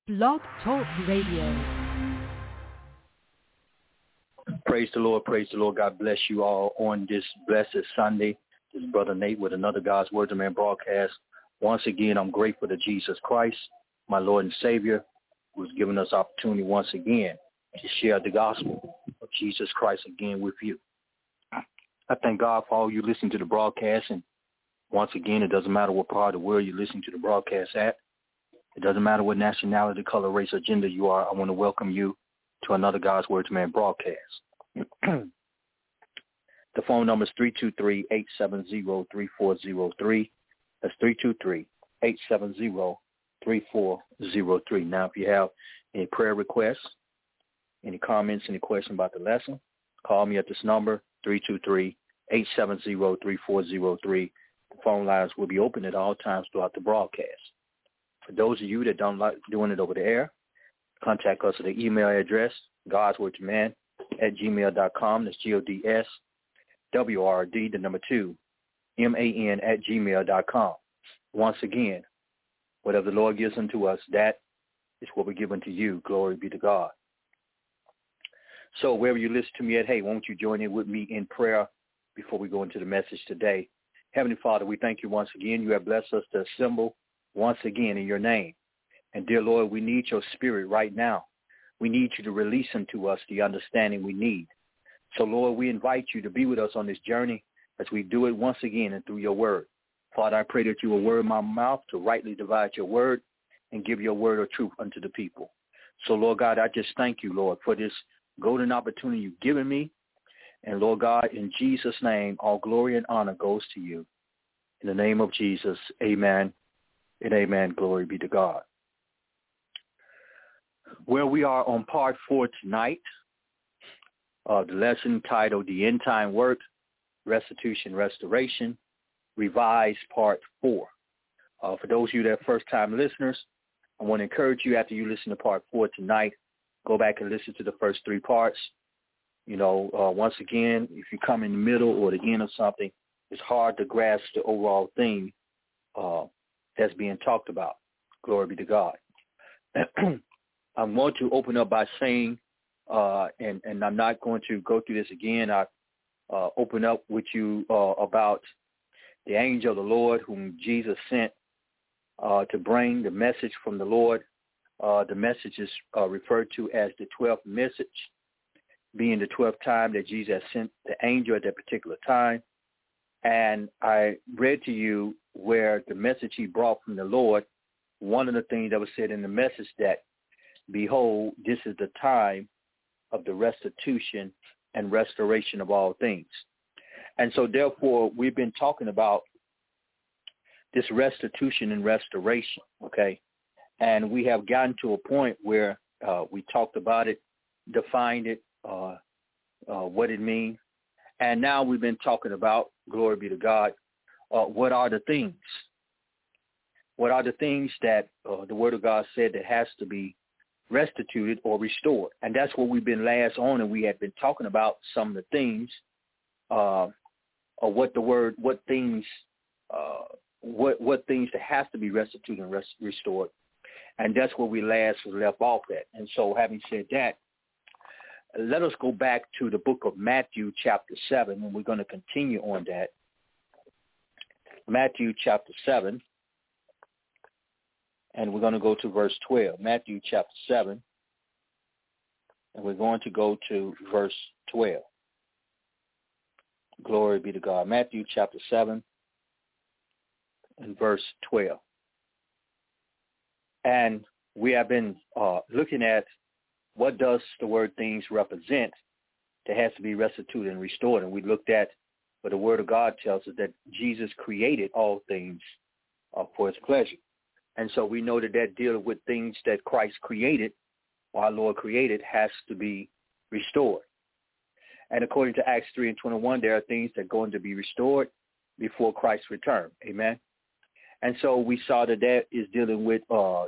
Blog Talk Radio. Praise the Lord, praise the Lord. God bless you all on this blessed Sunday. This is Brother Nate with another God's Word to Man broadcast. Once again, I'm grateful to Jesus Christ, my Lord and Savior, who has given us opportunity once again to share the gospel of Jesus Christ again with you. I thank God for all you listening to the broadcast. And once again, it doesn't matter what part of the world you're listening to the broadcast at. It doesn't matter what nationality, color, race, or gender you are. I want to welcome you to another God's Word to Man broadcast. The phone number is 323-870-3403. That's 323-870-3403. Now, if you have any prayer requests, any comments, any question about the lesson, call me at this number, 323-870-3403. The phone lines will be open at all times throughout the broadcast. For those of you that don't like doing it over the air, contact us at the email address, godswordtoman@gmail.com. That's GODSWRD, the number 2, MAN@gmail.com. Once again, whatever the Lord gives unto us, that is what we give unto you. Glory be to God. So wherever you listen to me at, hey, won't you join in with me in prayer before we go into the message today? Heavenly Father, we thank you once again. You have blessed us to assemble once again in your name. And dear Lord, we need your spirit right now. We need you to release unto us the understanding we need. So, Lord, we invite you to be with us on this journey as we do it once again and through your word. Father, I pray that you will word my mouth to rightly divide your word and give your word of truth unto the people. So, Lord God, I just thank you, Lord, for this golden opportunity you've given me. And, Lord God, in Jesus' name, all glory and honor goes to you. In the name of Jesus, amen and amen. Glory be to God. Well, we are on part 4 tonight of the lesson titled The End Time Work, Restitution, Restoration, Revised Part 4. For those of you that are first-time listeners, I want to encourage you, after you listen to Part 4 tonight, go back and listen to the first 3 parts. You know, once again, if you come in the middle or the end of something, it's hard to grasp the overall thing that's being talked about. Glory be to God. I'm going to open up by saying, and I'm not going to go through this again. I open up with you about the angel of the Lord whom Jesus sent to bring the message from the Lord. The message is referred to as the 12th message, being the 12th time that Jesus sent the angel at that particular time. And I read to you where the message he brought from the Lord, one of the things that was said in the message that, behold, this is the time of the restitution and restoration of all things. And so therefore, we've been talking about this restitution and restoration, okay? And we have gotten to a point where we talked about it, defined it, what it means. And now we've been talking about, glory be to God, what are the things? What are the things that the Word of God said that has to be restituted or restored? And that's what we've been last on, and we had been talking about some of the things, or what things that has to be restituted and restored. And that's where we last left off at. And so having said that, let us go back to the book of Matthew chapter 7, and we're going to continue on that. Matthew chapter 7, and we're going to go to verse 12. Matthew chapter 7, and we're going to go to verse 12. Glory be to God. Matthew chapter 7 and verse 12. And we have been looking at what does the word things represent that has to be restituted and restored. And we looked at what the Word of God tells us, that Jesus created all things for his pleasure. And so we know that dealing with things that Christ created, or our Lord created, has to be restored. And according to Acts 3:21, there are things that are going to be restored before Christ's return. Amen. And so we saw that is dealing with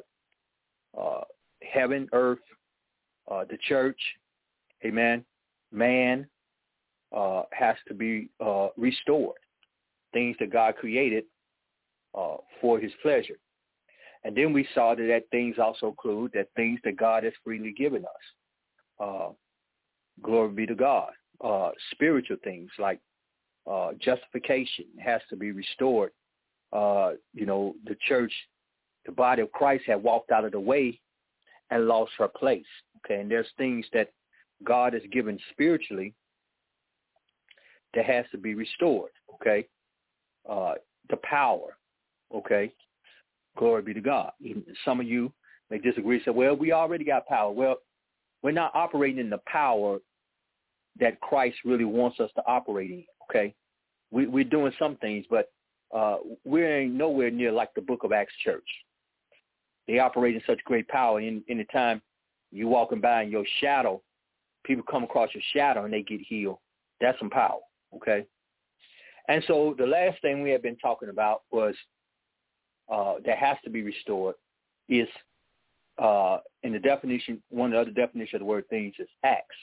heaven, earth, the church, amen, man has to be restored, things that God created for his pleasure. And then we saw that things also include that things that God has freely given us. Glory be to God. Spiritual things like justification has to be restored. The church, the body of Christ had walked out of the way and lost her place. Okay, and there's things that God has given spiritually that has to be restored. Okay, the power. Okay, glory be to God. Some of you may disagree. Say, well, we already got power. Well, we're not operating in the power that Christ really wants us to operate in. Okay, we're doing some things, but we ain't nowhere near like the Book of Acts church. They operate in such great power. In the time you walking by in your shadow, people come across your shadow and they get healed. That's some power. Okay, and so the last thing we have been talking about was that has to be restored is in the definition. One of the other definitions of the word things is acts.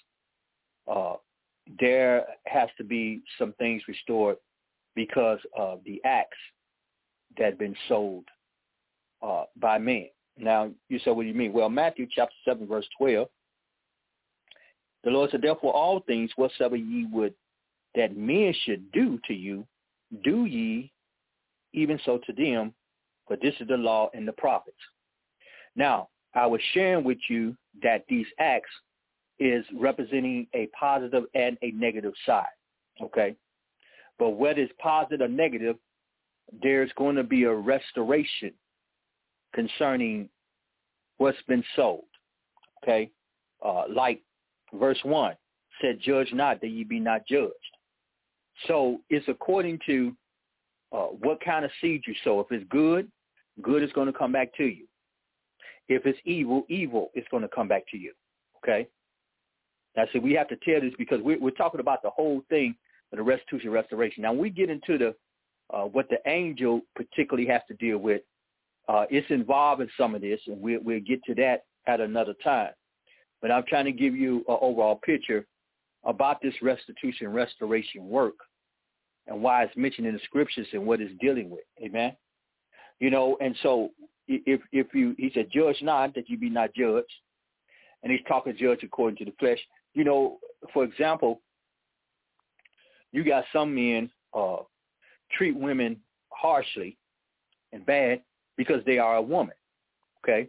There has to be some things restored because of the acts that have been sold by men. Now, you say, what do you mean? Well, Matthew chapter 7, verse 12, the Lord said, therefore all things whatsoever ye would that men should do to you, do ye even so to them, for this is the law and the prophets. Now, I was sharing with you that these acts is representing a positive and a negative side, okay? But whether it's positive or negative, there's going to be a restoration concerning what's been sold, okay? Like verse 1 said, judge not that ye be not judged. So it's according to what kind of seed you sow. If it's good, good is going to come back to you. If it's evil, evil is going to come back to you, okay? Now, see, we have to tell this because we're talking about the whole thing of the restitution, restoration. Now, when we get into the what the angel particularly has to deal with, it's involved in some of this, and we'll get to that at another time. But I'm trying to give you an overall picture about this restitution, restoration work and why it's mentioned in the scriptures and what it's dealing with. Amen? And so if he said, judge not that you be not judged, and he's talking judge according to the flesh. For example, you got some men treat women harshly and bad because they are a woman, okay?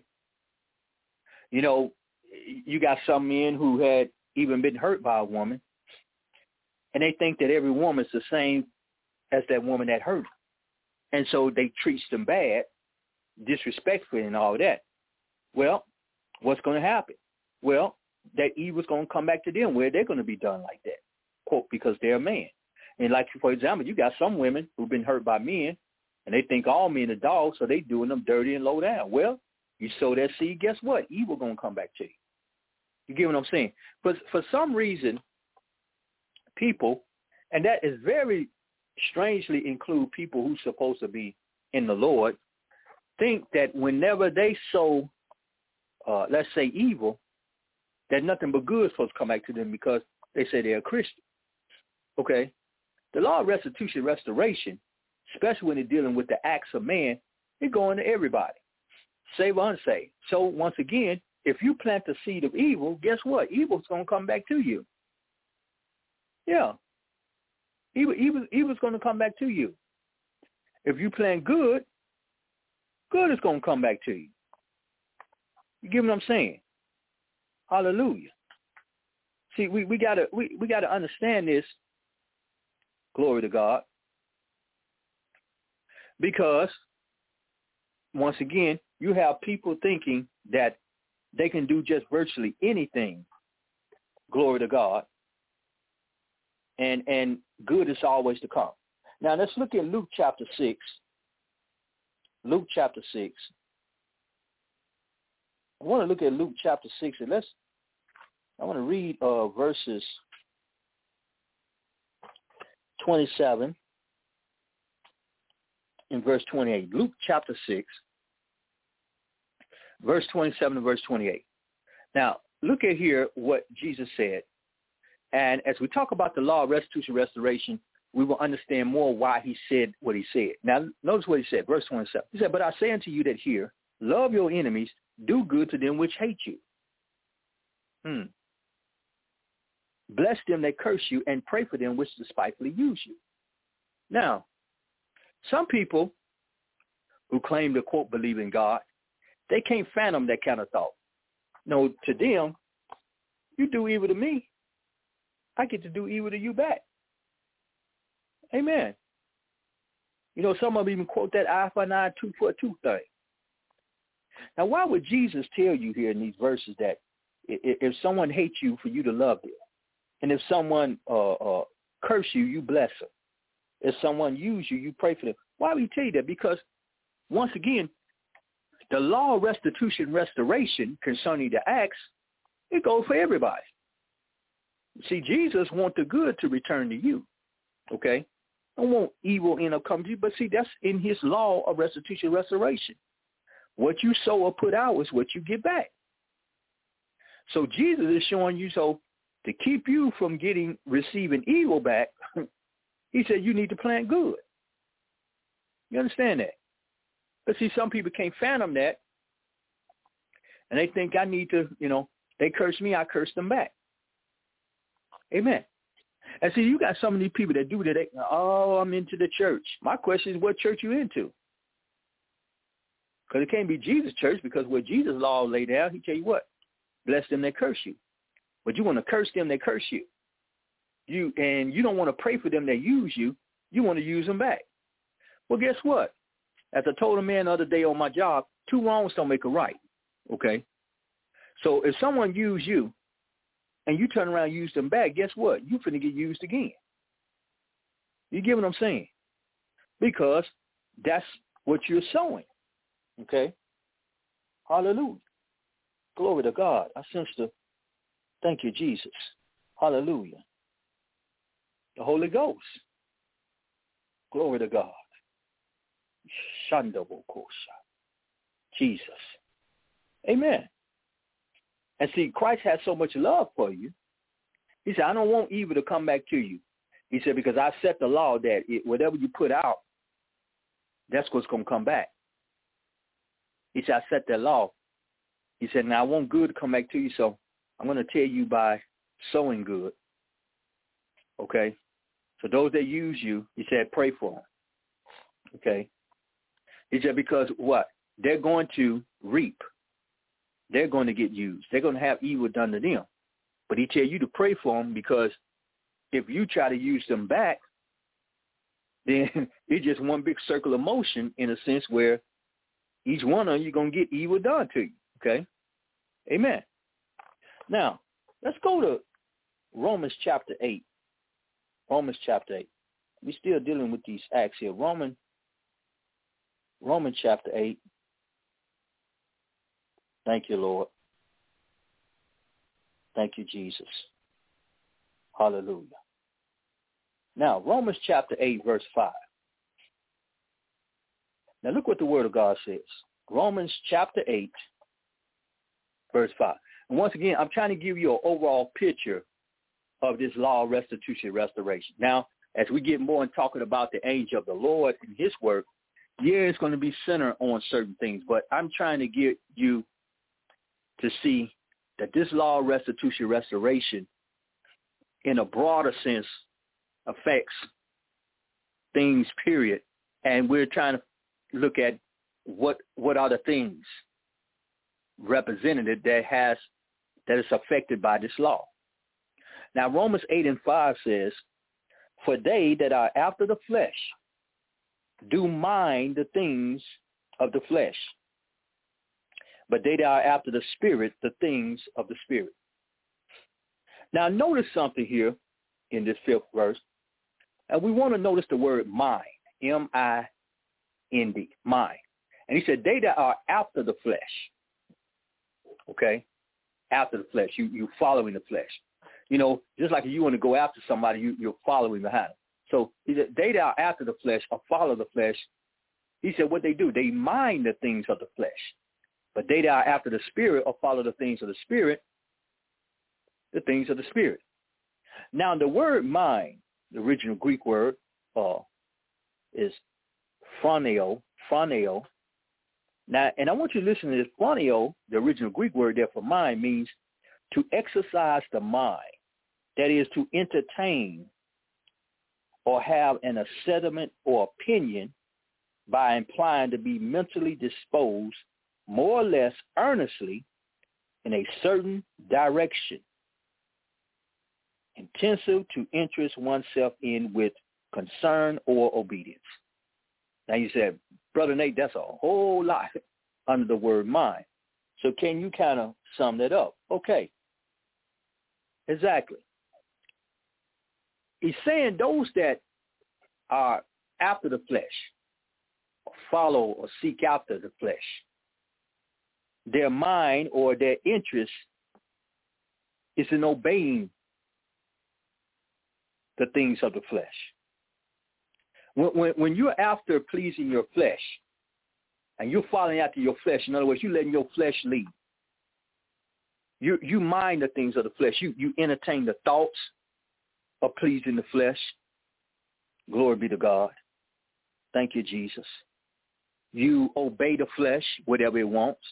You got some men who had even been hurt by a woman, and they think that every woman's the same as that woman that hurt them. And so they treat them bad, disrespectfully and all that. Well, what's going to happen? Well, that evil's going to come back to them where they're going to be done like that, quote, because they're a man. And like, for example, you got some women who've been hurt by men, and they think all men are dogs, so they doing them dirty and low down. Well, you sow that seed, guess what? Evil going to come back to you. You get what I'm saying? But for some reason, people, and that is very strangely include people who's supposed to be in the Lord, think that whenever they sow, let's say, evil, that nothing but good is supposed to come back to them because they say they're a Christian. Okay? The law of restitution, restoration, especially when they're dealing with the acts of man, it's going to everybody, save or unsaved. So once again, if you plant the seed of evil, guess what? Evil's going to come back to you. Yeah. Evil's going to come back to you. If you plant good, good is going to come back to you. You get what I'm saying? Hallelujah. See, we gotta understand this. Glory to God. Because once again, you have people thinking that they can do just virtually anything. Glory to God. And good is always to come. Now let's look at Luke chapter 6. Luke chapter 6. I want to look at Luke chapter 6, and I want to read verses 27 and verse 28. Luke chapter 6, verse 27 and verse 28. Now, look at here what Jesus said. And as we talk about the law of restitution, restoration, we will understand more why he said what he said. Now, notice what he said, verse 27. He said, but I say unto you that hear, Love your enemies. Do good to them which hate you. Bless them that curse you, and pray for them which despitefully use you. Now, some people who claim to, quote, believe in God, they can't fathom that kind of thought. No, to them, you do evil to me, I get to do evil to you back. Amen. You know, some of them even quote that eye for an eye, tooth for a tooth thing. Now, why would Jesus tell you here in these verses that if someone hates you, for you to love them? And if someone curse you, you bless them. If someone use you, you pray for them. Why would he tell you that? Because, once again, the law of restitution, restoration concerning the acts, it goes for everybody. See, Jesus wants the good to return to you, okay? I don't want evil end up coming to you, but see, that's in his law of restitution, restoration. What you sow or put out is what you get back. So Jesus is showing you, so to keep you from receiving evil back, he said you need to plant good. You understand that? But see, some people can't fathom that, and they think I need to, they curse me, I curse them back. Amen. And see, you got some of these people that do that. I'm into the church. My question is, what church you into? Because it can't be Jesus' church, because what Jesus' law laid down, he tell you what, bless them that curse you. But you want to curse them that curse you. You don't want to pray for them that use you. You want to use them back. Well, guess what? As I told a man the other day on my job, 2 wrongs don't make a right. Okay? So if someone use you and you turn around and use them back, guess what? You finna get used again. You get what I'm saying? Because that's what you're sowing. Okay? Hallelujah. Glory to God. I sense thank you, Jesus. Hallelujah. The Holy Ghost. Glory to God. Shandabokosha. Jesus. Amen. And see, Christ has so much love for you. He said, I don't want evil to come back to you. He said, because I set the law that whatever you put out, that's what's going to come back. He said, I set that law. He said, now I want good to come back to you, so I'm going to tell you by sowing good. Okay? So those that use you, he said, pray for them. Okay? He said, because what? They're going to reap. They're going to get used. They're going to have evil done to them. But he tell you to pray for them, because if you try to use them back, then it's just one big circle of motion, in a sense, where each one of you going to get evil done to you. Okay? Amen. Now, let's go to Romans chapter 8. Romans chapter 8. We're still dealing with these acts here. Romans chapter 8. Thank you, Lord. Thank you, Jesus. Hallelujah. Now, Romans chapter 8, verse 5. Now, look what the Word of God says. Romans chapter 8, verse 5. And once again, I'm trying to give you an overall picture of this law of restitution, restoration. Now, as we get more in talking about the angel of the Lord and his work, it's going to be centered on certain things. But I'm trying to get you to see that this law of restitution, restoration, in a broader sense, affects things, period. And we're trying to look at what are the things represented that is affected by this law. Now, Romans 8 and 5 says, for they that are after the flesh do mind the things of the flesh, but they that are after the Spirit, the things of the Spirit. Now, notice something here in this 5th verse. And we want to notice the word mind, M-I-N-D, mind. And he said, they that are after the flesh, okay, after the flesh, you following the flesh. Just like if you want to go after somebody, you're following behind them. So he said, they that are after the flesh or follow the flesh, he said what they do, they mind the things of the flesh. But they that are after the Spirit or follow the things of the Spirit, the things of the Spirit. Now, the word mind, the original Greek word, is phroneo. Now, and I want you to listen to this. Phroneo, the original Greek word there for mind, means to exercise the mind. That is, to entertain or have an assentiment or opinion by implying to be mentally disposed more or less earnestly in a certain direction, intensive to interest oneself in with concern or obedience. Now you said, Brother Nate, that's a whole lot under the word mind. So can you kind of sum that up? Okay. Exactly. He's saying those that are after the flesh, or follow or seek after the flesh, their mind or their interest is in obeying the things of the flesh. When you're after pleasing your flesh and you're following after your flesh, in other words, you're letting your flesh lead. You mind the things of the flesh. You entertain the thoughts of pleasing the flesh. Glory be to God. Thank you, Jesus. You obey the flesh, whatever it wants.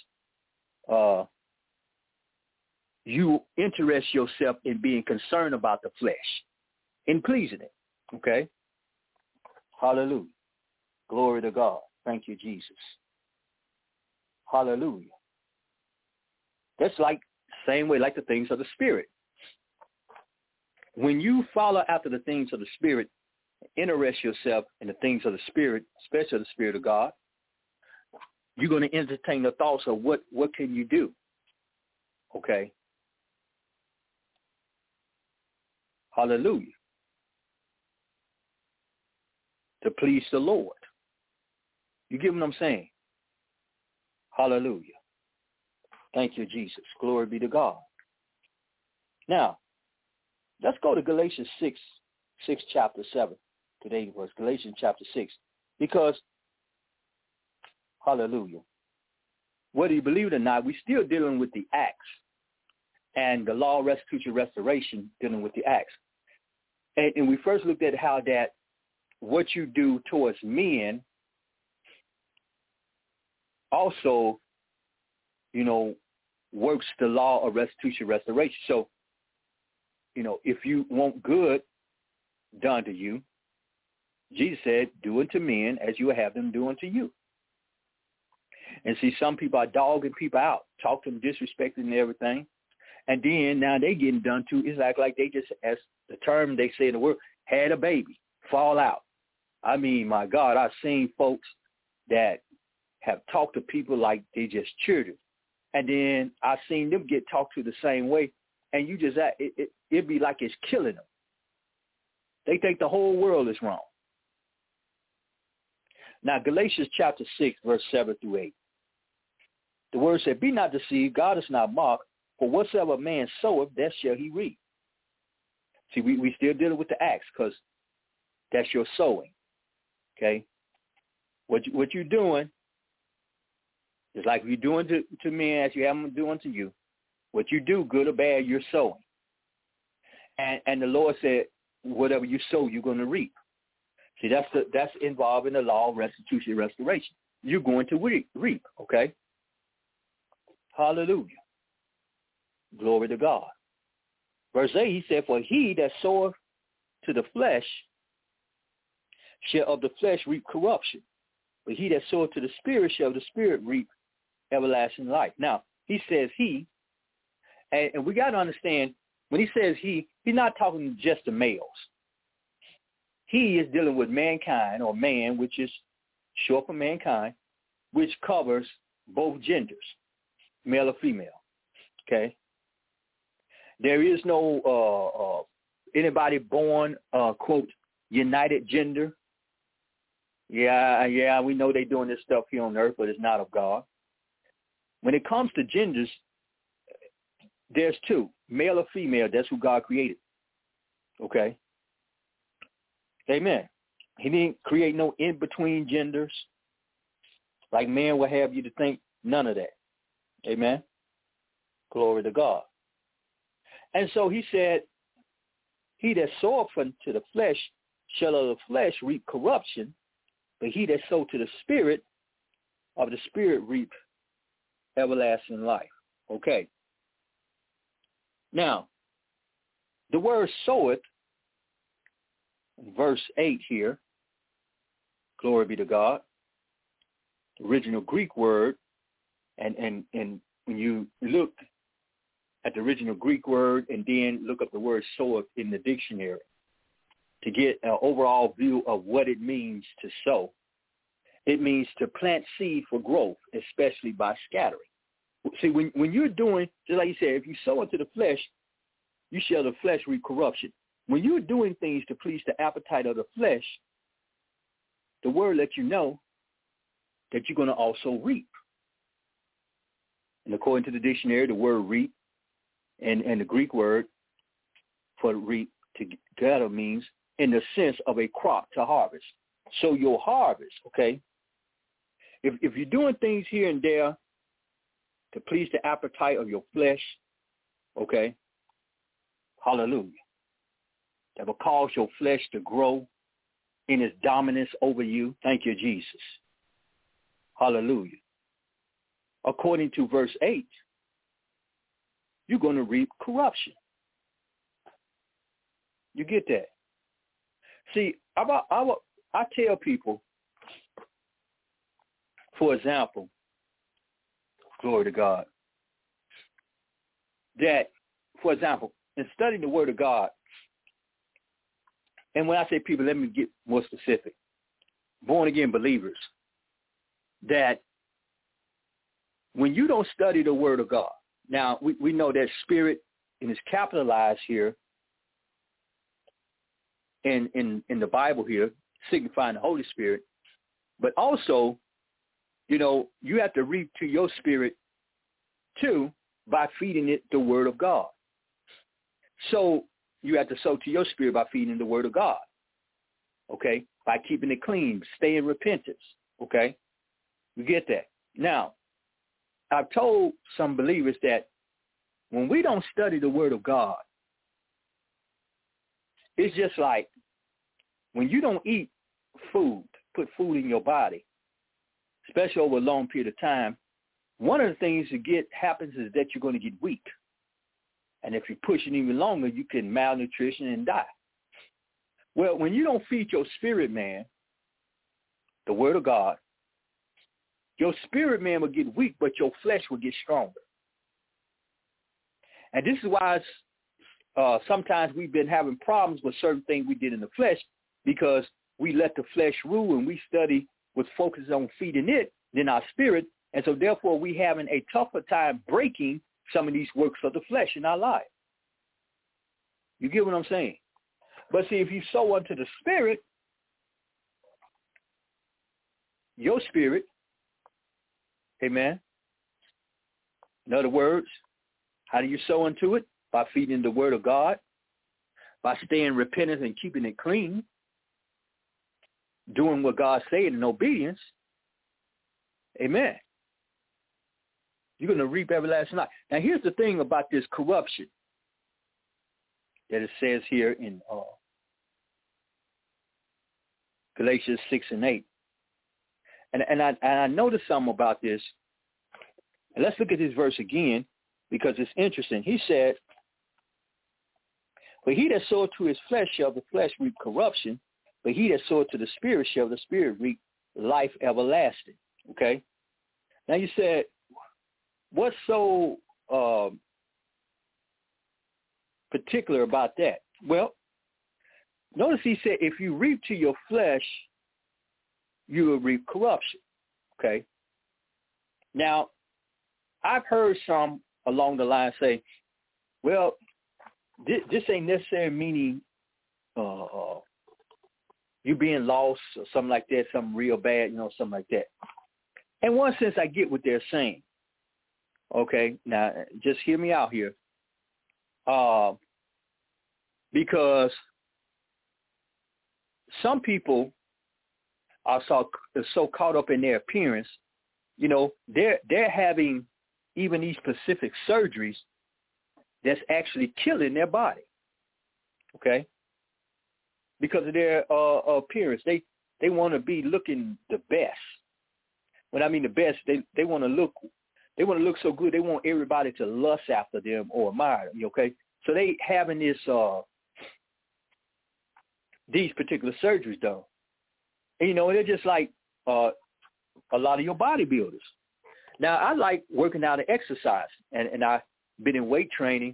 You interest yourself in being concerned about the flesh, in pleasing it. Okay? Hallelujah. Glory to God. Thank you, Jesus. Hallelujah. That's like same way like the things of the Spirit. When you follow after the things of the Spirit, interest yourself in the things of the Spirit, especially the Spirit of God, you're going to entertain the thoughts of what can you do? Okay? Hallelujah. To please the Lord. You get what I'm saying? Hallelujah. Thank you, Jesus. Glory be to God. Now, let's go to Galatians 6 chapter 7. Today was Galatians chapter 6. Because, hallelujah, whether you believe it or not, we're still dealing with the acts. And the law, restitution, restoration, dealing with the acts. And we first looked at how that what you do towards men also, works the law of restitution, restoration. So, if you want good done to you, Jesus said, do unto men as you would have them do unto you. And see, some people are dogging people out, talk to them, disrespecting and everything. And then now they getting done to, it's like they just, as the term they say in the word, had a baby, fall out. I mean, my God, I've seen folks that have talked to people like they just children. And then I've seen them get talked to the same way. And you just, it'd be like it's killing them. They think the whole world is wrong. Now, Galatians chapter 6, verse 7 through 8. The word said, be not deceived, God is not mocked, for whatsoever man soweth, that shall he reap. See, we still dealing with the acts because that's your sowing. Okay? What you're doing is like you're doing to men as you have them doing to you. What you do, good or bad, you're sowing. And the Lord said, whatever you sow, you're going to reap. See, that's involved in the law of restitution and restoration. You're going to reap, okay? Hallelujah. Glory to God. Verse 8, he said, for he that soweth to the flesh shall of the flesh reap corruption. But he that soweth to the Spirit shall of the Spirit reap everlasting life. Now, he says he, and we got to understand, when he says he's not talking just to males. He is dealing with mankind, or man, which is short for mankind, which covers both genders, male or female. Okay? There is no anybody born, quote, united gender. Yeah, we know they're doing this stuff here on earth, but it's not of God. When it comes to genders, there's two, male or female. That's who God created. Okay? Amen. He didn't create no in-between genders like man would have you to think. None of that. Amen. Glory to God. And so he said, he that soweth unto the flesh shall of the flesh reap corruption, but he that sow to the Spirit of the Spirit reap everlasting life. Okay. Now, the word soweth, verse 8 here, glory be to God, original Greek word, and when you look at the original Greek word and then look up the word soweth in the dictionary to get an overall view of what it means to sow, it means to plant seed for growth, especially by scattering. See, when you're doing, just like you said, if you sow into the flesh, you shall the flesh reap corruption. When you're doing things to please the appetite of the flesh, the word lets you know that you're going to also reap. And according to the dictionary, the word reap and the Greek word for reap together means in the sense of a crop to harvest. So your harvest, okay, if you're doing things here and there to please the appetite of your flesh, okay, hallelujah, that will cause your flesh to grow in its dominance over you. Thank you, Jesus. Hallelujah. According to verse 8, you're going to reap corruption. You get that? See, I tell people, for example, glory to God, that, for example, in studying the Word of God, and when I say people, let me get more specific, born-again believers, that when you don't study the Word of God, now we know that Spirit, and it's capitalized here in the Bible here, signifying the Holy Spirit, but also, you know, you have to reap to your spirit too by feeding it the Word of God. So you have to sow to your spirit by feeding the Word of God, okay, by keeping it clean, stay in repentance, okay? You get that? Now, I've told some believers that when we don't study the Word of God, it's just like when you don't eat food, put food in your body, especially over a long period of time, one of the things that happens is that you're going to get weak. And if you push it even longer, you can malnutrition and die. Well, when you don't feed your spirit man the Word of God, your spirit man will get weak, but your flesh will get stronger. And this is why sometimes we've been having problems with certain things we did in the flesh, because we let the flesh rule and we study with focus on feeding it than our spirit. And so therefore we having a tougher time breaking some of these works of the flesh in our life. You get what I'm saying? But see, if you sow unto the Spirit, your spirit, amen. In other words, how do you sow into it? By feeding the Word of God, by staying repentant and keeping it clean, doing what God said in obedience. Amen. You're going to reap everlasting life. Now, here's the thing about this corruption that it says here in Galatians 6 and 8. And I noticed something about this. And let's look at this verse again, because it's interesting. He said, "But he that soweth to his flesh shall the flesh reap corruption, but he that soweth to the Spirit shall the Spirit reap life everlasting." Okay? Now you said, what's so particular about that? Well, notice he said, if you reap to your flesh, you will reap corruption. Okay? Now, I've heard some along the line say, well, this ain't necessarily meaning you being lost or something like that, something real bad, something like that. In one sense, I get what they're saying. Okay, now just hear me out here. Because some people are so caught up in their appearance, they're having even these specific surgeries that's actually killing their body. Okay, because of their appearance, they want to be looking the best. when I mean the best, they want to look so good. They want everybody to lust after them or admire them. Okay, so they having this these particular surgeries done, and they're just like a lot of your bodybuilders. Now I like working out and exercise, and I've been in weight training.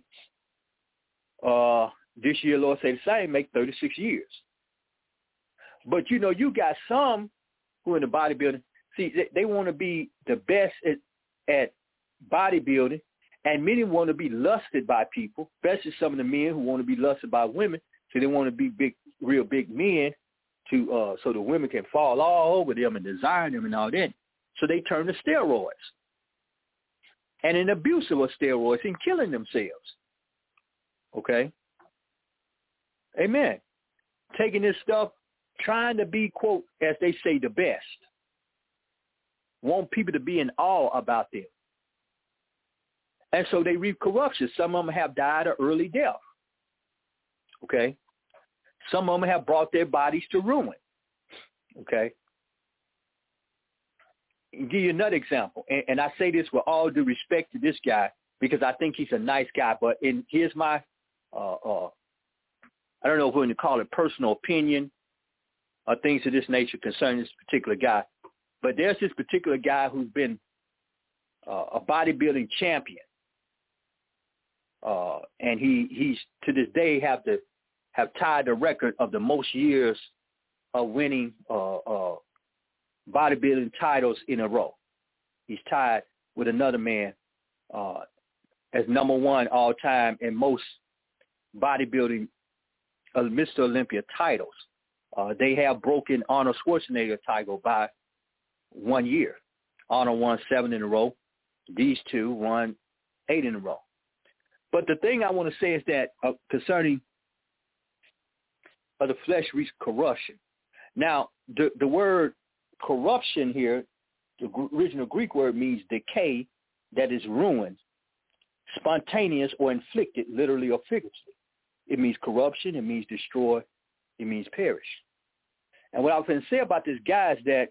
This year, Lord say the same, make 36 years. But you got some who in the bodybuilding. See, they want to be the best at bodybuilding, and many want to be lusted by people, especially some of the men who want to be lusted by women. So they want to be real big men to so the women can fall all over them and desire them and all that. So they turn to steroids and an abuse of steroids and killing themselves. Okay? Amen. Taking this stuff, trying to be, quote, as they say, the best. Want people to be in awe about them. And so they reap corruption. Some of them have died an early death. Okay? Some of them have brought their bodies to ruin. Okay? I'll give you another example. And I say this with all due respect to this guy because I think he's a nice guy. But here's my, I don't know if we're going to call it personal opinion or things of this nature concerning this particular guy. But there's this particular guy who's been a bodybuilding champion. And he's to this day have tied the record of the most years of winning bodybuilding titles in a row. He's tied with another man as number one all time in most bodybuilding Mr. Olympia titles. They have broken Arnold Schwarzenegger title by 1 year. Arnold won 7 in a row. These two won 8 in a row. But the thing I want to say is that concerning the flesh reach corruption. Now, the word corruption here, the original Greek word means decay, that is ruined, spontaneous or inflicted, literally or figuratively. It means corruption. It means destroy. It means perish. And what I was going to say about this guy is that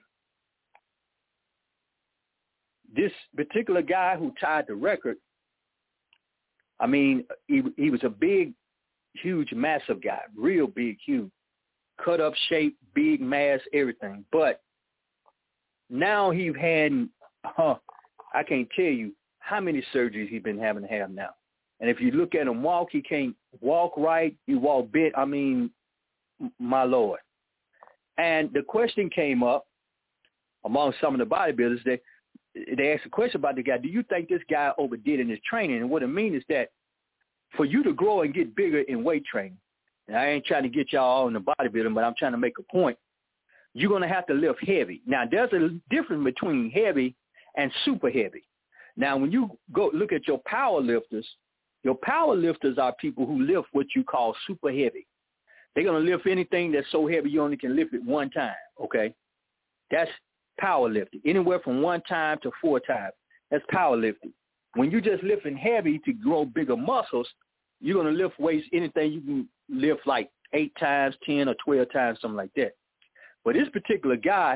this particular guy who tied the record, I mean, he was a big, huge, massive guy, real big, huge, cut up shape, big mass, everything. But now he's had, I can't tell you how many surgeries he's been having to have now. And if you look at him walk, he can't walk right. He walk bit. I mean, my Lord. And the question came up among some of the bodybuilders that they asked a question about the guy. Do you think this guy overdid in his training? And what it means is that for you to grow and get bigger in weight training, and I ain't trying to get y'all all in the bodybuilding, but I'm trying to make a point, you're going to have to lift heavy. Now, there's a difference between heavy and super heavy. Now, when you go look at your power lifters are people who lift what you call super heavy. They're going to lift anything that's so heavy you only can lift it one time, okay? That's power lifting, anywhere from 1 time to 4 times. That's power lifting. When you're just lifting heavy to grow bigger muscles, you're going to lift weights, anything you can lift like 8 times, 10 or 12 times, something like that. But this particular guy,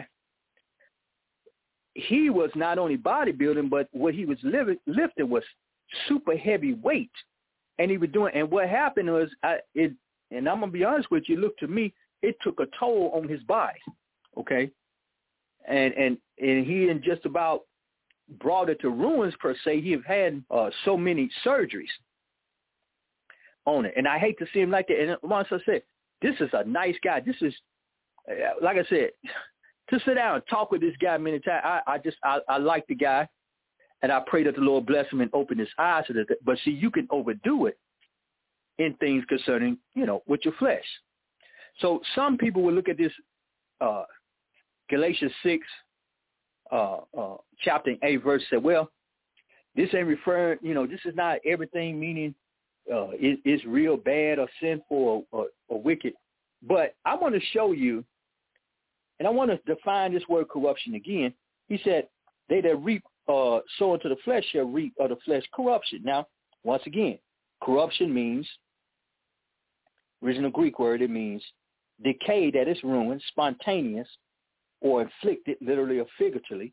he was not only bodybuilding, but what he was lifting was super heavy weight. And he was doing, and what happened was, and I'm going to be honest with you, look, to me, it took a toll on his body, okay? And he just about brought it to ruins, per se. He have had so many surgeries on it. And I hate to see him like that. And once I said, this is a nice guy. This is, like I said, to sit down and talk with this guy many times, I like the guy. And I pray that the Lord bless him and open his eyes to that. But see, you can overdo it in things concerning, with your flesh. So some people will look at this Galatians 6, chapter 8, verse, say, well, this ain't referring, this is not everything, meaning it's real bad or sinful or wicked. But I want to show you, and I want to define this word corruption again. He said, they that reap sow into the flesh shall reap of the flesh corruption. Now, once again, corruption means, original Greek word, it means decay, that is ruined, spontaneous, or inflicted, literally or figuratively,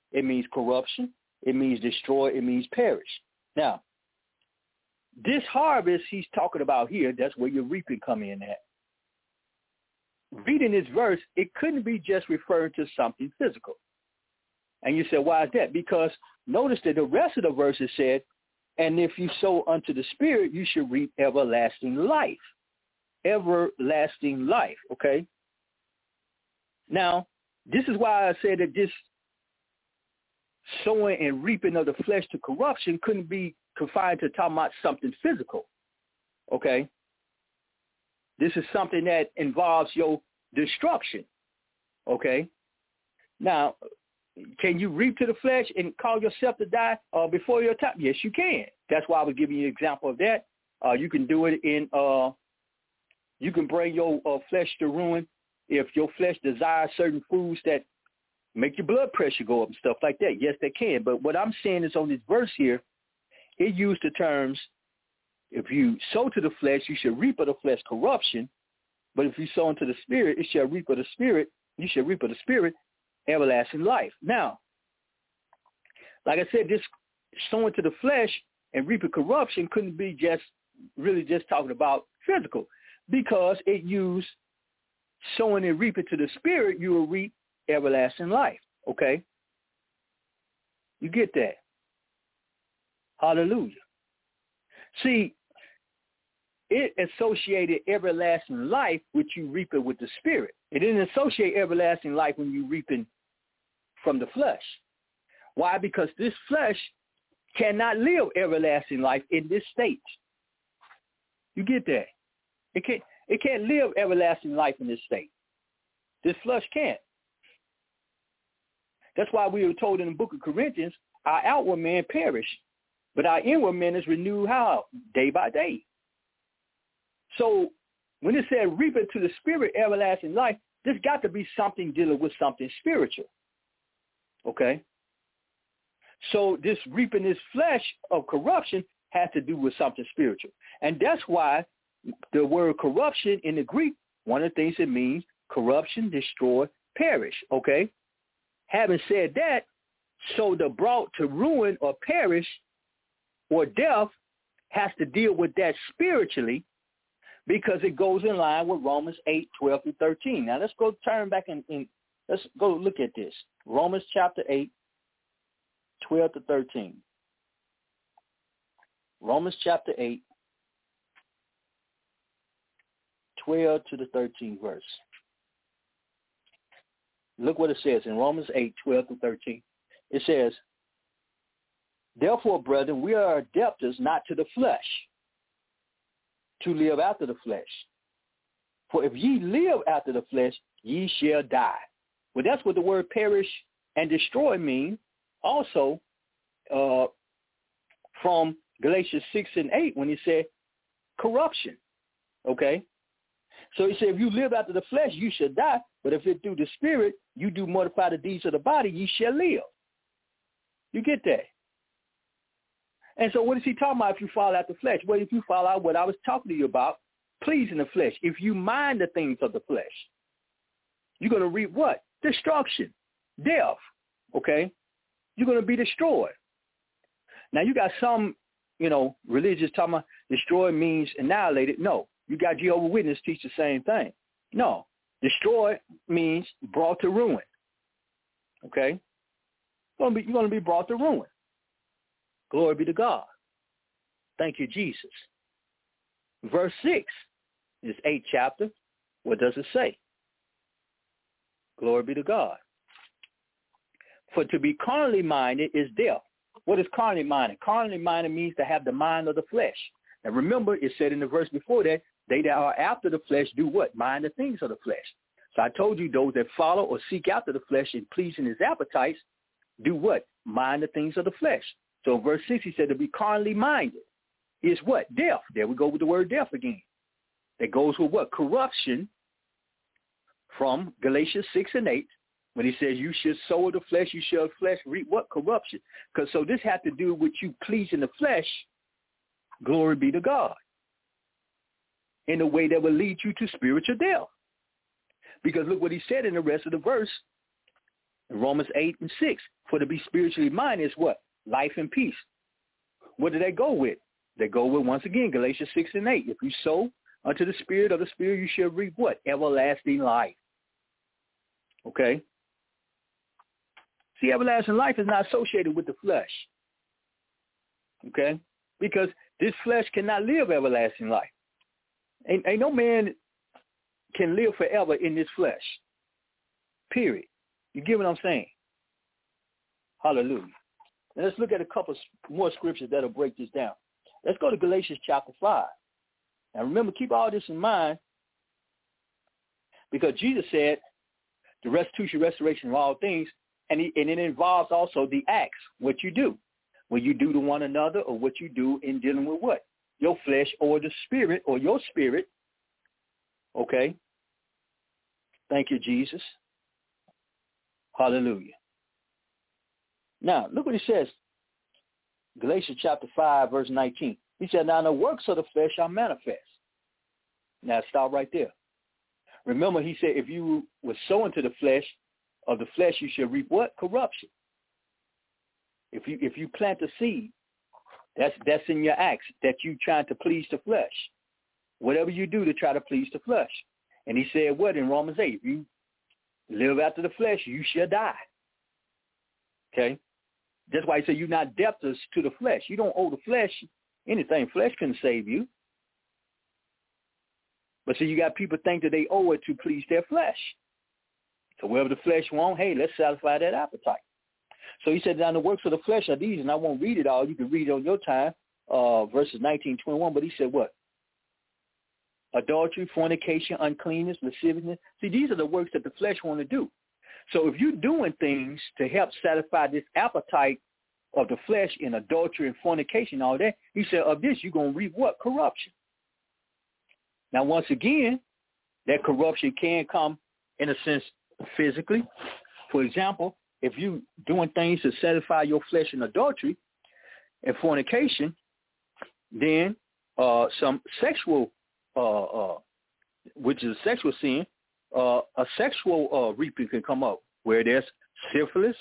it means corruption, it means destroy, it means perish. Now, this harvest he's talking about here, that's where your reaping come in at. Reading this verse, it couldn't be just referring to something physical. And you said, why is that? Because notice that the rest of the verses said, and if you sow unto the Spirit, you should reap everlasting life. Everlasting life, okay? Now, this is why I said that this sowing and reaping of the flesh to corruption couldn't be confined to talking about something physical, okay? This is something that involves your destruction, okay? Now, can you reap to the flesh and cause yourself to die before your time? Yes, you can. That's why I was giving you an example of that. You can do it in, you can bring your flesh to ruin if your flesh desires certain foods that make your blood pressure go up and stuff like that. Yes, they can. But what I'm saying is on this verse here, it used the terms, if you sow to the flesh, you should reap of the flesh corruption. But if you sow into the Spirit, it shall reap of the Spirit. You shall reap of the Spirit everlasting life. Now, like I said, this sowing to the flesh and reaping corruption couldn't be just really just talking about physical, because it used sowing and reaping to the Spirit, you will reap everlasting life. Okay? You get that? Hallelujah. See, it associated everlasting life with you reaping with the Spirit. It didn't associate everlasting life when you reaping from the flesh. Why? Because this flesh cannot live everlasting life in this state. You get that? It can't live everlasting life in this state. This flesh can't. That's why we were told in the book of Corinthians, our outward man perish, but our inward man is renewed how? Day by day. So when it said reaping to the Spirit everlasting life, this got to be something dealing with something spiritual. Okay? So this reaping this flesh of corruption has to do with something spiritual. And that's why the word corruption in the Greek, one of the things it means, corruption, destroy, perish. Okay? Having said that, so the brought to ruin or perish or death has to deal with that spiritually, because it goes in line with Romans 8:12-13. Now let's go turn back and let's go look at this. Romans chapter 8:12-13. Romans chapter 8:12 to the 13th verse. Look what it says in Romans 8:12-13. It says, therefore, brethren, we are debtors not to the flesh, to live after the flesh. For if ye live after the flesh, ye shall die. Well, that's what the word perish and destroy mean. Also, from Galatians 6:8, when he said corruption. Okay? So he said, if you live after the flesh, you shall die. But if it through the Spirit, you do mortify the deeds of the body, ye shall live. You get that? And so what is he talking about if you follow out the flesh? Well, if you follow out what I was talking to you about, pleasing the flesh. If you mind the things of the flesh, you're going to reap what? Destruction, death, okay? You're going to be destroyed. Now, you got some, religious talking about destroy means annihilated. No. You got Jehovah's Witness teach the same thing. No. Destroy means brought to ruin, okay? You're going to be brought to ruin. Glory be to God. Thank you, Jesus. Verse 6, this 8th chapter, what does it say? Glory be to God. For to be carnally minded is death. What is carnally minded? Carnally minded means to have the mind of the flesh. Now remember, it said in the verse before that, they that are after the flesh do what? Mind the things of the flesh. So I told you those that follow or seek after the flesh and pleasing his appetites do what? Mind the things of the flesh. So in verse 6, he said to be carnally minded is what? Death. There we go with the word death again. That goes with what? Corruption, from Galatians 6:8. When he says you should sow the flesh, you shall flesh reap what? Corruption. Because so this has to do with you pleasing the flesh, glory be to God, in a way that will lead you to spiritual death. Because look what he said in the rest of the verse. In Romans 8:6, for to be spiritually minded is what? Life and peace. What do they go with? They go with, once again, Galatians 6:8. If you sow unto the Spirit of the Spirit, you shall reap what? Everlasting life. Okay? See, everlasting life is not associated with the flesh. Okay? Because this flesh cannot live everlasting life. Ain't no man can live forever in this flesh. Period. You get what I'm saying? Hallelujah. Now let's look at a couple more scriptures that'll break this down. Let's go to Galatians chapter 5. Now remember, keep all this in mind, because Jesus said the restitution, restoration of all things, and it involves also the acts, what you do. What you do to one another, or what you do in dealing with what? Your flesh or the spirit, or your spirit. Okay? Thank you, Jesus. Hallelujah. Now, look what he says. Galatians chapter 5, verse 19. He said, now the works of the flesh are manifest. Now, stop right there. Remember, he said, if you were sow into the flesh, of the flesh you shall reap what? Corruption. If you plant a seed, that's in your acts, that you trying to please the flesh. Whatever you do to try to please the flesh. And he said what in Romans 8? If you live after the flesh, you shall die. Okay? That's why he said you're not debtors to the flesh. You don't owe the flesh anything. Flesh couldn't save you. But see, you got people think that they owe it to please their flesh. So whatever the flesh wants, hey, let's satisfy that appetite. So he said, now the works of the flesh are these, and I won't read it all. You can read it on your time, verses 19-21. But he said what? Adultery, fornication, uncleanness, lasciviousness. See, these are the works that the flesh want to do. So if you're doing things to help satisfy this appetite of the flesh in adultery and fornication, all that, he said, of this you're going to reap what? Corruption. Now, once again, that corruption can come, in a sense, physically. For example, if you're doing things to satisfy your flesh in adultery and fornication, then some sexual, which is a sexual sin, a sexual reaping can come up, where there's syphilis,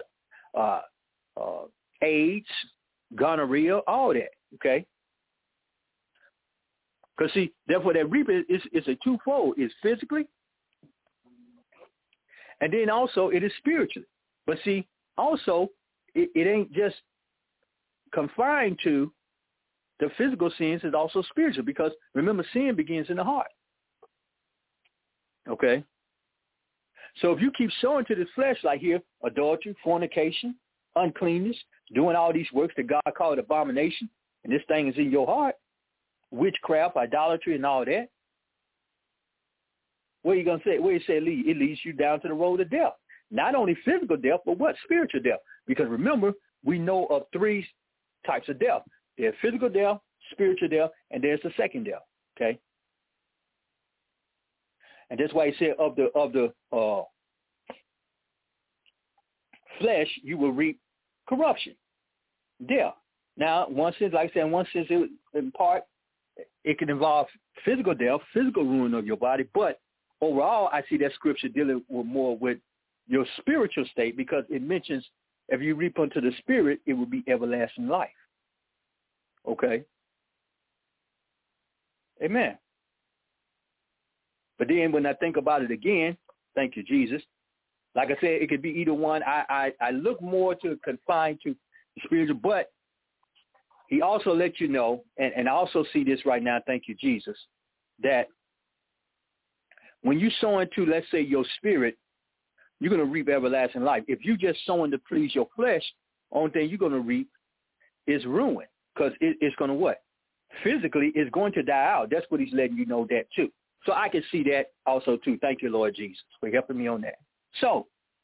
AIDS, gonorrhea, all that, okay? Because, see, therefore that reaping is a twofold. It's physically, and then also it is spiritually. But, see, also it ain't just confined to the physical sins, it's also spiritual, because, remember, sin begins in the heart. Okay? So if you keep sowing to this flesh, like here, adultery, fornication, uncleanness, doing all these works that God called abomination, and this thing is in your heart, witchcraft, idolatry, and all that, what are you going to say? Where you say it leads? It leads you down to the road of death. Not only physical death, but what? Spiritual death. Because remember, we know of three types of death. There's physical death, spiritual death, and there's the second death. Okay? And that's why he said of the flesh, you will reap corruption, death. Now, one sense, like I said, in one sense, in part, it can involve physical death, physical ruin of your body. But overall, I see that scripture dealing with more with your spiritual state, because it mentions if you reap unto the spirit, it will be everlasting life. Okay? Amen. But then when I think about it again, thank you, Jesus. Like I said, it could be either one. I look more to confine to the spiritual, but he also let you know, and I also see this right now, thank you, Jesus, that when you sow into, let's say, your spirit, you're going to reap everlasting life. If you just sowing to please your flesh, only thing you're going to reap is ruin, because it's going to what? Physically, it's going to die out. That's what he's letting you know that too. So I can see that also too. Thank you, Lord Jesus, for helping me on that. So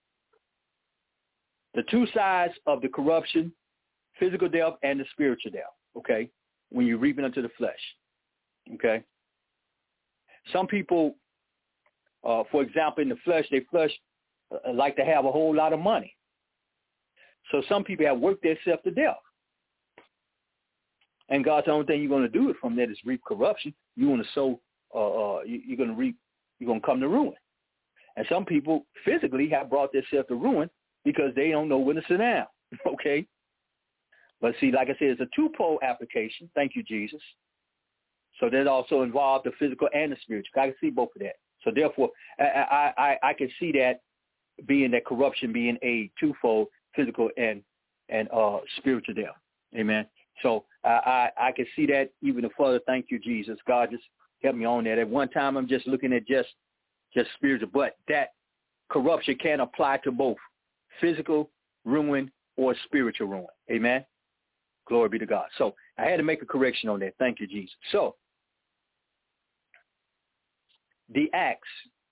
the two sides of the corruption, physical death and the spiritual death, okay, when you're reaping unto the flesh, okay? Some people, for example, in the flesh, they like to have a whole lot of money. So some people have worked themselves to death. And God's the only thing you're going to do it from that is reap corruption. You want to sow, you're going to reap, you're going to come to ruin. And some people physically have brought themselves to ruin because they don't know when to sit down, okay? But see, like I said, it's a two-pole application. Thank you, Jesus. So that also involves the physical and the spiritual. I can see both of that. So therefore, I can see that being that corruption being a twofold, physical and spiritual there. Amen. So I can see that even further. Thank you, Jesus. God just help me on that. At one time, I'm just looking at just spiritual, but that corruption can apply to both physical ruin or spiritual ruin. Amen. Glory be to God. So I had to make a correction on that. Thank you, Jesus. So the acts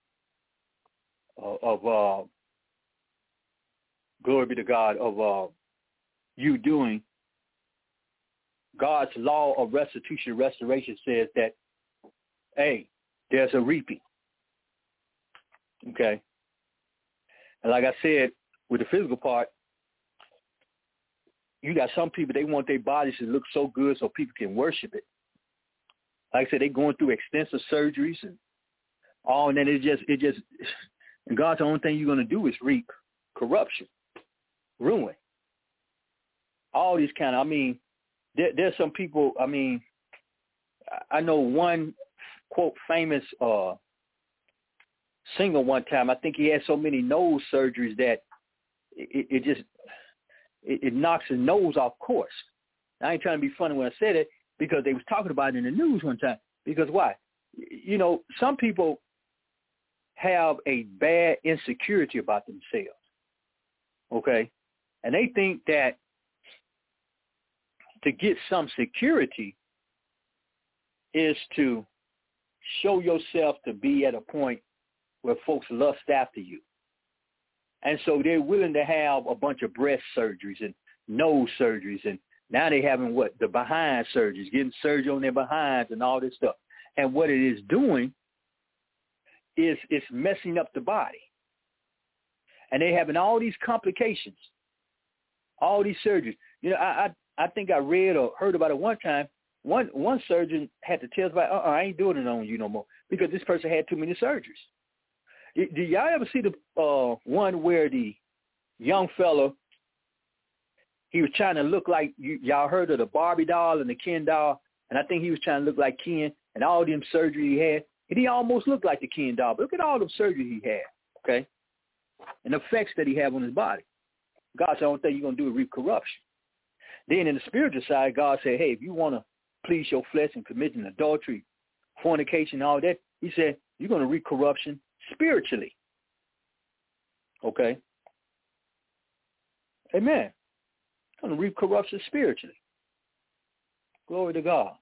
of glory be to God, of you doing God's law of restitution, restoration says that, hey, there's a reaping. Okay. And like I said, with the physical part, you got some people, they want their bodies to look so good so people can worship it. Like I said, they're going through extensive surgeries and all, and then it just, and God's the only thing you're going to do is reap corruption, ruin. All these kind of, I mean, there's some people, I mean, I know one, quote, famous singer one time, I think he had so many nose surgeries that it knocks his nose off course. I ain't trying to be funny when I said it, because they was talking about it in the news one time. Because why? You know, some people have a bad insecurity about themselves, okay? And they think that to get some security is to show yourself to be at a point where folks lust after you. And so they're willing to have a bunch of breast surgeries and nose surgeries, and now they're having the behind surgeries, getting surgery on their behinds and all this stuff. And what it is doing is it's messing up the body. And they're having all these complications, all these surgeries. You know, I think I read or heard about it one time. One surgeon had to tell us about, I ain't doing it on you no more, because this person had too many surgeries. Do y'all ever see the one where the young fella, he was trying to look like, y'all heard of the Barbie doll and the Ken doll, and I think he was trying to look like Ken, and all them surgery he had, and he almost looked like the Ken doll. But look at all the surgery he had, okay, and the effects that he had on his body. God said, the only thing you're going to do is reap corruption. Then in the spiritual side, God said, hey, if you want to please your flesh and committing adultery, fornication, all that, he said, you're going to reap corruption spiritually. Okay? Amen. Going to reap corruption spiritually. Glory to God.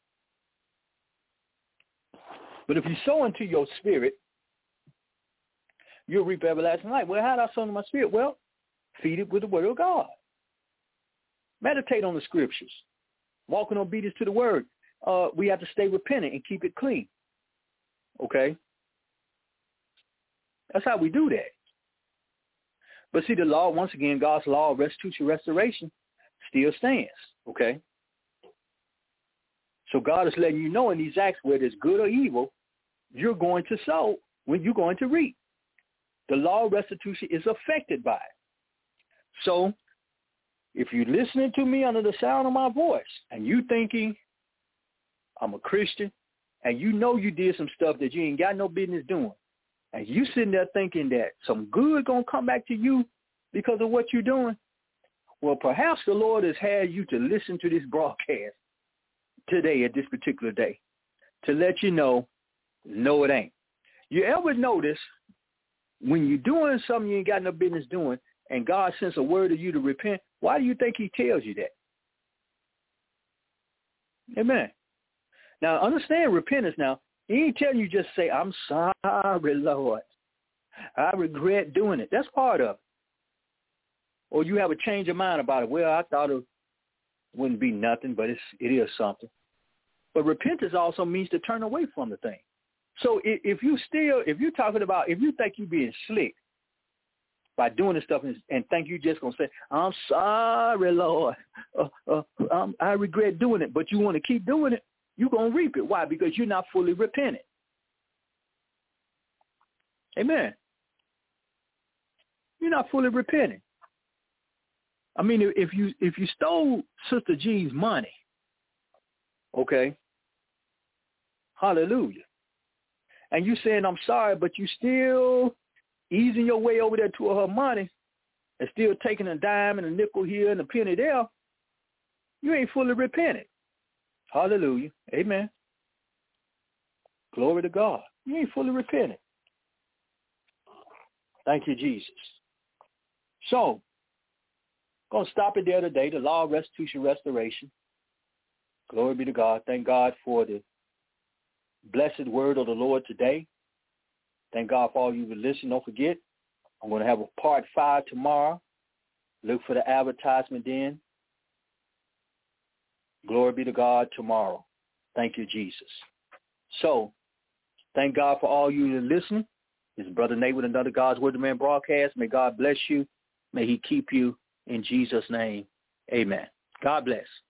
But if you sow into your spirit, you'll reap everlasting life. Well, how do I sow into my spirit? Well, feed it with the word of God. Meditate on the scriptures. Walk in obedience to the word. We have to stay repentant and keep it clean. Okay? That's how we do that. But see, the law, once again, God's law of restitution, restoration still stands. Okay? So God is letting you know in these acts, whether it's good or evil, you're going to sow when you're going to reap. The law of restitution is affected by it. So if you're listening to me under the sound of my voice and you thinking I'm a Christian and you know you did some stuff that you ain't got no business doing, and you sitting there thinking that some good going to come back to you because of what you're doing, well, perhaps the Lord has had you to listen to this broadcast today at this particular day to let you know, no, it ain't. You ever notice when you're doing something you ain't got no business doing and God sends a word to you to repent, why do you think he tells you that? Amen. Now, understand repentance now. He ain't telling you just say, I'm sorry, Lord. I regret doing it. That's part of it. Or you have a change of mind about it. Well, I thought it wouldn't be nothing, but it is something. But repentance also means to turn away from the thing. So if you think you're being slick by doing this stuff and think you're just going to say, I'm sorry, Lord, I regret doing it, but you want to keep doing it, you're going to reap it. Why? Because you're not fully repentant. Amen. You're not fully repenting. I mean, if you stole Sister G's money, okay, hallelujah, and you saying I'm sorry, but you still easing your way over there to her money and still taking a dime and a nickel here and a penny there, you ain't fully repented. Hallelujah. Amen. Glory to God. You ain't fully repented. Thank you, Jesus. So, going to stop it there today, the law of restitution, restoration. Glory be to God. Thank God for the blessed word of the Lord today. Thank God for all you who listen. Don't forget, I'm going to have a part 5 tomorrow. Look for the advertisement then. Glory be to God tomorrow. Thank you, Jesus. So, thank God for all you who listen. This is Brother Nate with another God's Word to Man broadcast. May God bless you. May he keep you in Jesus' name. Amen. God bless.